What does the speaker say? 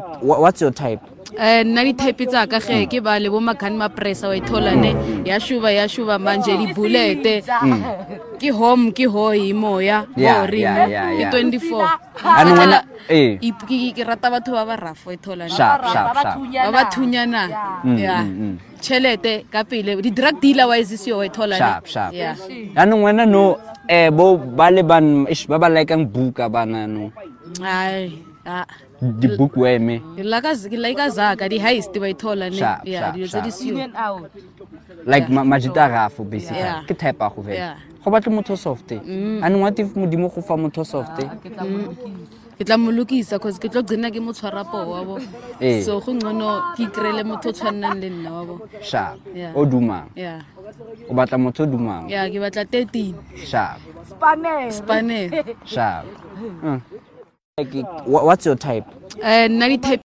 what's your type? Nna di-type tsa ka ge ke ba le bo magani mapressa wa itholane ya shuba manje di-bullet ke home ke hoi moya hore ke 24 Ano wena ke rata batho ba ba rafo itholane sharp ba ba thunyana chelete ka pele di-drug dealer wise sio wa itholane sharp ano wena no bo ba le ban ba ba like ang buka bana no ai di book we me like zaka di heist ba itholane di tse di sio like majita rafo basically ke type a go vela go batla motho soft ano what if modimo go fa motho soft ke tla mo lokisa cause ke tlo gcina ke mo tshwara po wa bo so go ngcono ke krele motho tshwannang le nna wa bo sharp o dumang o batla motho dumang ke batla 13 sharp Spanish sharp like what's your type? Nna di-type